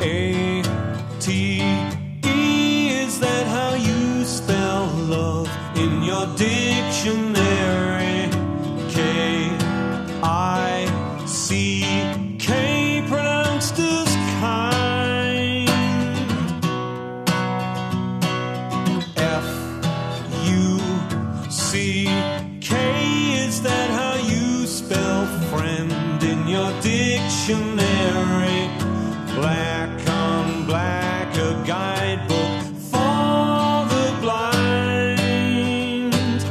is that how you spell love in your dictionary? K-I-C-K, pronounced as kind. F-U-C-K, is that how you spell friend in your dictionary? Black on black, a guidebook for the blind.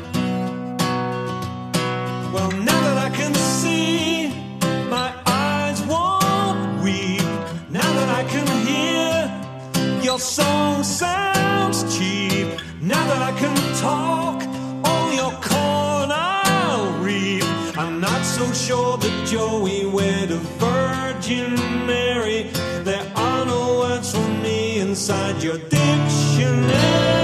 Well, now that I can see, my eyes won't weep. Now that I can hear, your song sounds cheap. Now that I can talk, all your corn I'll reap. I'm not so sure that Joey wed a Virgin Mary. There are no words for me inside your dictionary.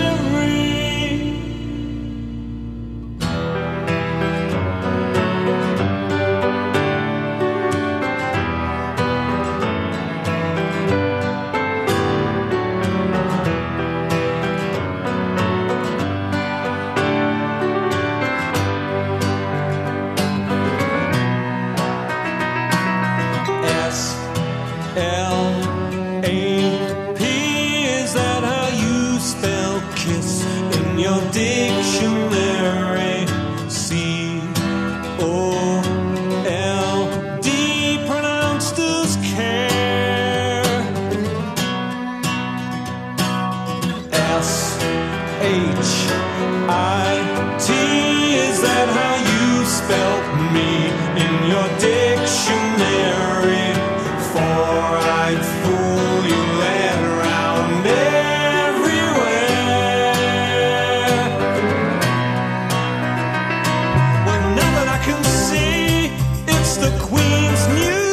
S-L-A-P, is that how you spell kiss in your dictionary? C-O-L-D, pronounced as care. S-H-I-T, is that how you spell me in your dictionary? Four-eyed fool, you led around everywhere. Well, now that I can see, it's the Queen's New